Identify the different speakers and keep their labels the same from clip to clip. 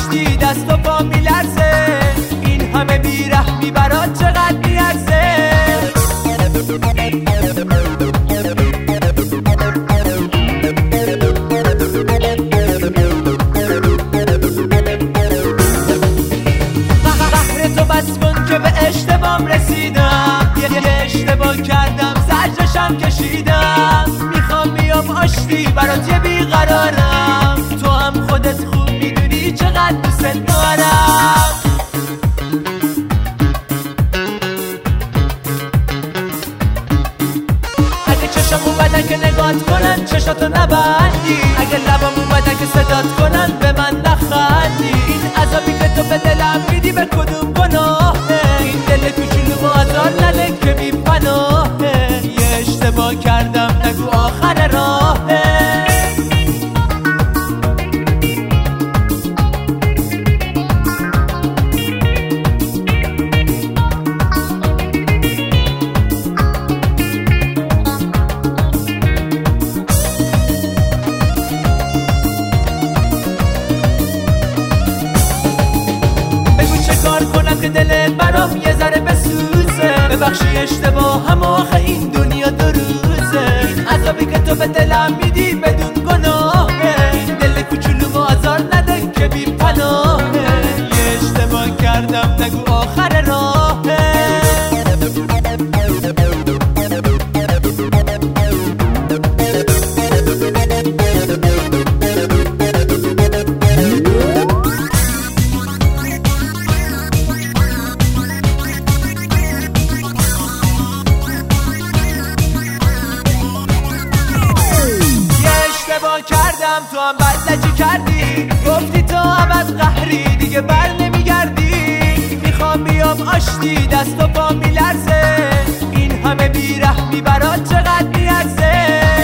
Speaker 1: آشتی دست و پا میلرزه، این همه بیرحمی برات چقدر میارزه. قهر تو بس کن که به اشتباهم رسیدم، یه اشتباه کردم زجرشم کشیدم. میخوام بیام آشتی برات یه بیقرارم، تو هم خودت خوب میدونی چقدر دوست دارم. اگه چشم اومدن که نگات کنن چشاتو نبندی، اگه لبم اومدن که صدات کنن به من نخندی. این عذابی که تو به دلم میدی به کدوم گناهه؟ این دل کوچولو آزار نده که بی پناهه. یه اشتباه کردم نگو آخر راهه. که دلت برام یه ذره بسوزه، ببخشی اشتباهم آخه این دنیا دو روزه. این عذابی که تو به دلم میدی بدون گناهه، این دل کوچولو آزار نده که بی پناهه. یه اشتباه کردم نگو آخر راهه. کردم تو هم بدلجی کردی، گفتی تو هم از قهری دیگه بر نمیگردی. میخوام بیام آشتی دست و پا میلرزه، این همه بیرحمی برات چقدر میارزه.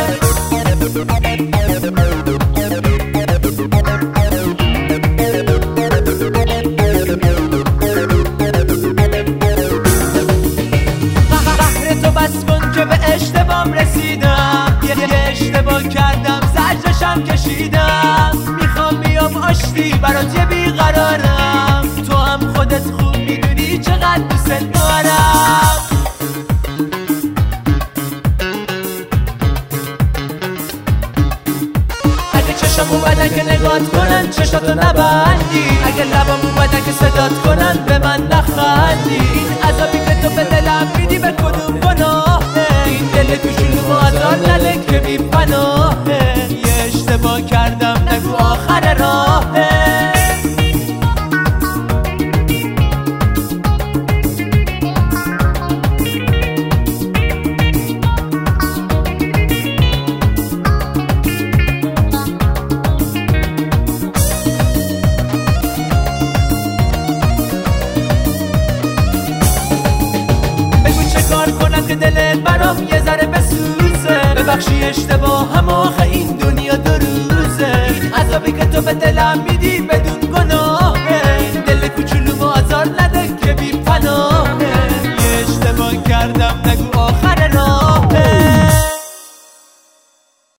Speaker 1: قهر تو بس کن که به اشتباهم رسیدم، یه اشتباه کردم زجرشم کشیدم. میخوام بیام آشتی برات یه بیقرارم، تو هم خودت خوب میدونی چقدر دوست دارم. اگه چشم اومدن که نگات کنن چشاتو نبندی، اگه لبم اومدن که صدات کنن به من نخندی. این عذابی که تو به دلم میدی به کدوم گناهه؟ این دل کوچولو آزار نده که بی پناهه. یه اشتباه کردم نگو آخر راهه. کنم که دلت برام یه ذره بسوزه، ببخشی اشتباهم آخه این دنیا دو روزه. این عذابی که تو به دلم میدی بدون گناهه، این دل کوچولو آزار نده که بی پناهه. یه اشتباه کردم نگو آخر